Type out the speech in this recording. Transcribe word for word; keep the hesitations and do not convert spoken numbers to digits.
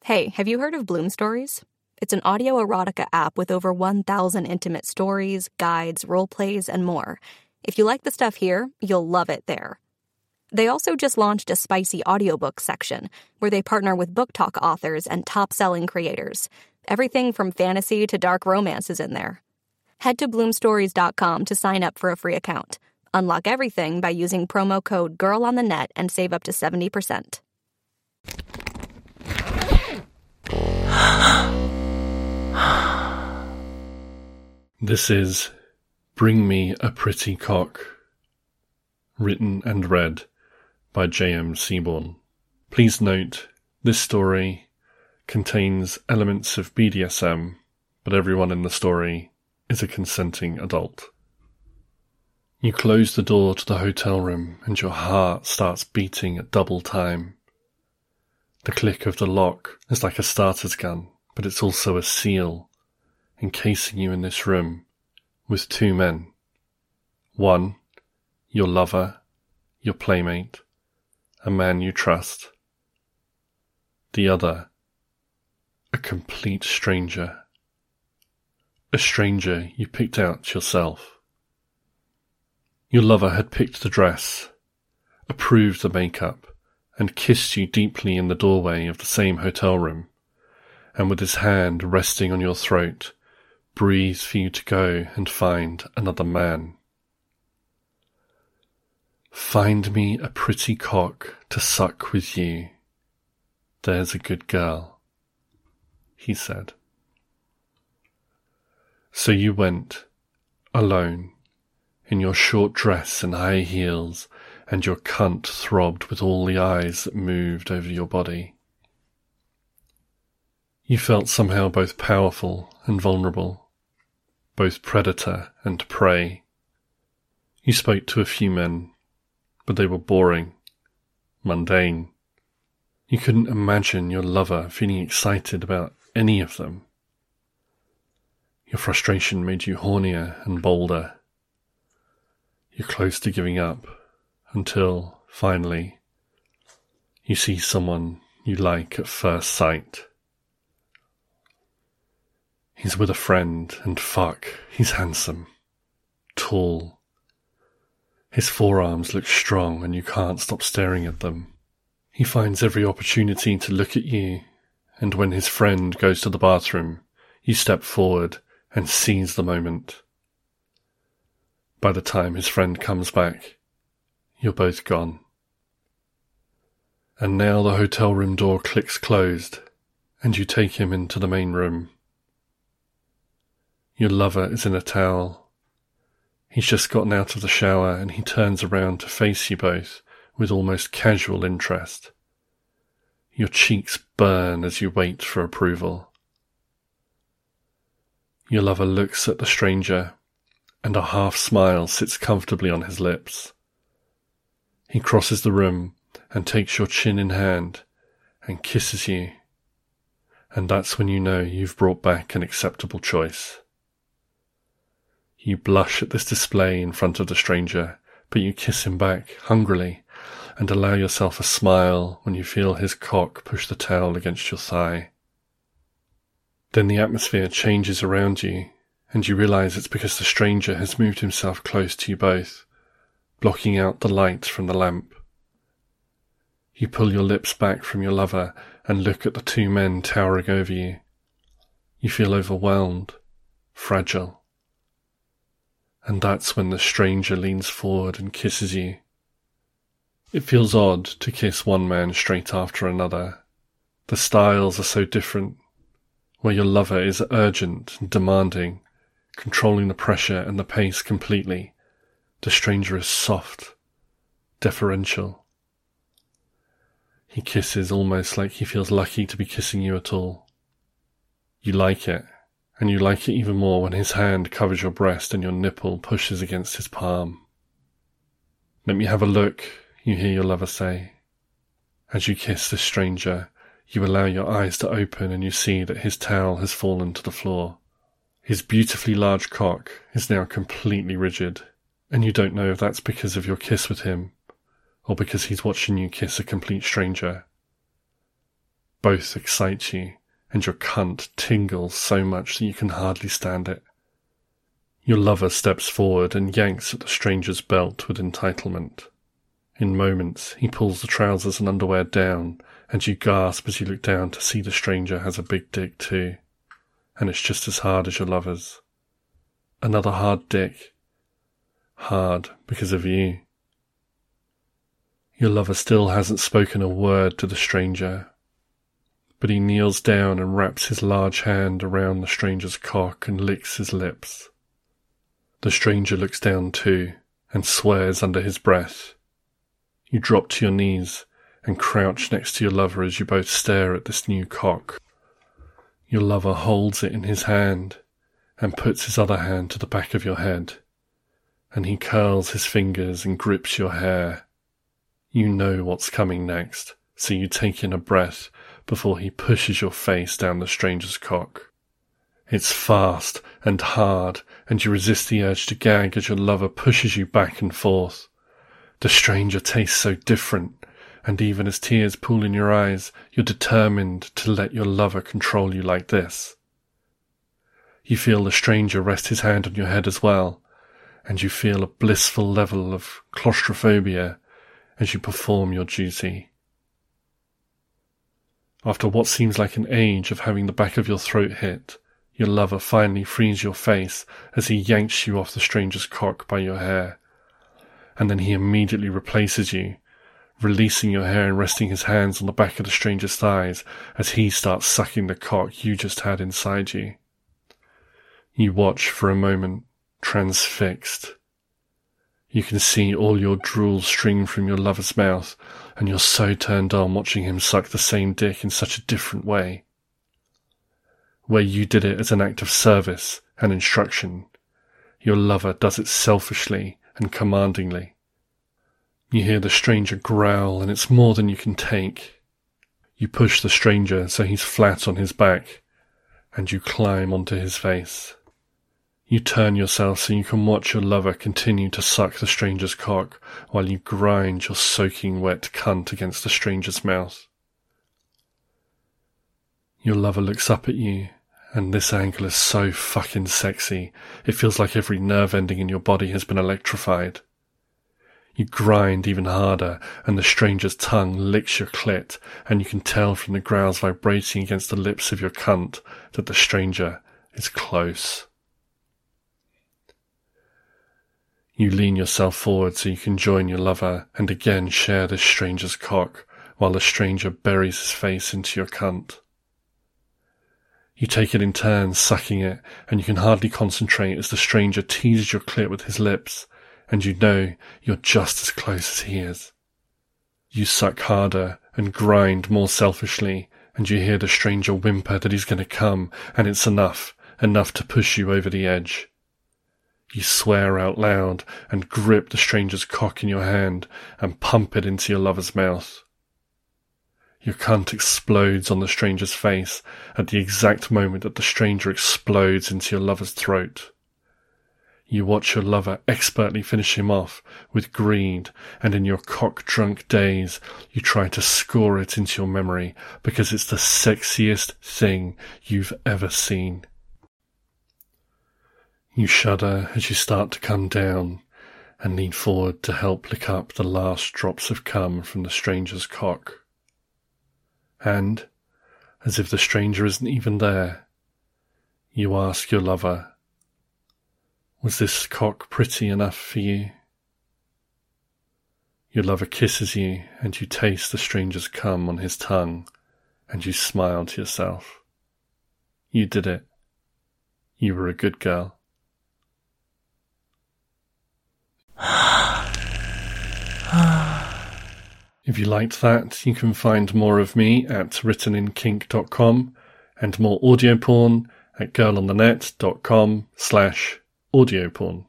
Hey, have you heard of Bloom Stories? It's an audio erotica app with over one thousand intimate stories, guides, role plays, and more. If you like the stuff here, you'll love it there. They also just launched a spicy audiobook section where they partner with book talk authors and top-selling creators. Everything from fantasy to dark romance is in there. Head to bloom stories dot com to sign up for a free account. Unlock everything by using promo code GIRLONTHENET and save up to seventy percent. This is Bring Me a Pretty Cock, written and read by J M Seaborn. Please note, this story contains elements of B D S M, but everyone in the story is a consenting adult. You close the door to the hotel room and your heart starts beating at double time. The click of the lock is like a starter's gun, but it's also a seal, encasing you in this room with two men. One, your lover, your playmate, a man you trust. The other, a complete stranger. A stranger you picked out yourself. Your lover had picked the dress, approved the makeup, and kissed you deeply in the doorway of the same hotel room, and with his hand resting on your throat, breathed for you to go and find another man. Find me a pretty cock to suck with you. There's a good girl, he said. So you went, alone, in your short dress and high heels, and your cunt throbbed with all the eyes that moved over your body. You felt somehow both powerful and vulnerable, both predator and prey. You spoke to a few men, but they were boring, mundane. You couldn't imagine your lover feeling excited about any of them. Your frustration made you hornier and bolder. You're close to giving up, until, finally, you see someone you like at first sight. He's with a friend, and fuck, he's handsome, tall. His forearms look strong and you can't stop staring at them. He finds every opportunity to look at you, and when his friend goes to the bathroom, you step forward and seize the moment. By the time his friend comes back, you're both gone. And now the hotel room door clicks closed, and you take him into the main room. Your lover is in a towel. He's just gotten out of the shower and he turns around to face you both with almost casual interest. Your cheeks burn as you wait for approval. Your lover looks at the stranger, and a half smile sits comfortably on his lips. He crosses the room and takes your chin in hand and kisses you, and that's when you know you've brought back an acceptable choice. You blush at this display in front of the stranger, but you kiss him back hungrily and allow yourself a smile when you feel his cock push the towel against your thigh. Then the atmosphere changes around you, and you realize it's because the stranger has moved himself close to you both, blocking out the light from the lamp. You pull your lips back from your lover and look at the two men towering over you. You feel overwhelmed, fragile. And that's when the stranger leans forward and kisses you. It feels odd to kiss one man straight after another. The styles are so different. Where your lover is urgent and demanding, controlling the pressure and the pace completely, the stranger is soft, deferential. He kisses almost like he feels lucky to be kissing you at all. You like it, and you like it even more when his hand covers your breast and your nipple pushes against his palm. "Let me have a look," you hear your lover say. As you kiss this stranger, you allow your eyes to open and you see that his towel has fallen to the floor. His beautifully large cock is now completely rigid, and you don't know if that's because of your kiss with him, or because he's watching you kiss a complete stranger. both excite you, and your cunt tingles so much that you can hardly stand it. Your lover steps forward and yanks at the stranger's belt with entitlement. In moments, he pulls the trousers and underwear down, and you gasp as you look down to see the stranger has a big dick too, and it's just as hard as your lover's. Another hard dick. Hard because of you. Your lover still hasn't spoken a word to the stranger, but he kneels down and wraps his large hand around the stranger's cock and licks his lips. The stranger looks down too, and swears under his breath. You drop to your knees and crouch next to your lover as you both stare at this new cock. Your lover holds it in his hand and puts his other hand to the back of your head, and he curls his fingers and grips your hair. You know what's coming next, so you take in a breath before he pushes your face down the stranger's cock. It's fast and hard, and you resist the urge to gag as your lover pushes you back and forth. The stranger tastes so different, and even as tears pool in your eyes, you're determined to let your lover control you like this. You feel the stranger rest his hand on your head as well, and you feel a blissful level of claustrophobia as you perform your duty. After what seems like an age of having the back of your throat hit, your lover finally frees your face as he yanks you off the stranger's cock by your hair, and then he immediately replaces you, releasing your hair and resting his hands on the back of the stranger's thighs as he starts sucking the cock you just had inside you. You watch for a moment, transfixed. You can see all your drool stream from your lover's mouth, and you're so turned on watching him suck the same dick in such a different way. Where you did it as an act of service and instruction, your lover does it selfishly and commandingly. You hear the stranger growl, and it's more than you can take. You push the stranger so he's flat on his back, and you climb onto his face. You turn yourself so you can watch your lover continue to suck the stranger's cock while you grind your soaking wet cunt against the stranger's mouth. Your lover looks up at you, and this angle is so fucking sexy, it feels like every nerve ending in your body has been electrified. You grind even harder, and the stranger's tongue licks your clit, and you can tell from the growls vibrating against the lips of your cunt that the stranger is close. You lean yourself forward so you can join your lover and again share this stranger's cock, while the stranger buries his face into your cunt. You take it in turns, sucking it, and you can hardly concentrate as the stranger teases your clit with his lips, and you know you're just as close as he is. You suck harder and grind more selfishly, and you hear the stranger whimper that he's going to come, and it's enough, enough to push you over the edge. You swear out loud and grip the stranger's cock in your hand and pump it into your lover's mouth. Your cunt explodes on the stranger's face at the exact moment that the stranger explodes into your lover's throat. You watch your lover expertly finish him off with greed, and in your cock-drunk daze you try to score it into your memory because it's the sexiest thing you've ever seen. You shudder as you start to come down and lean forward to help lick up the last drops of cum from the stranger's cock. And, as if the stranger isn't even there, you ask your lover, "Was this cock pretty enough for you?" Your lover kisses you, and you taste the stranger's cum on his tongue, and you smile to yourself. You did it. You were a good girl. If you liked that, you can find more of me at written in kink dot com and more audio porn at girlonthenet dot com slash audio porn.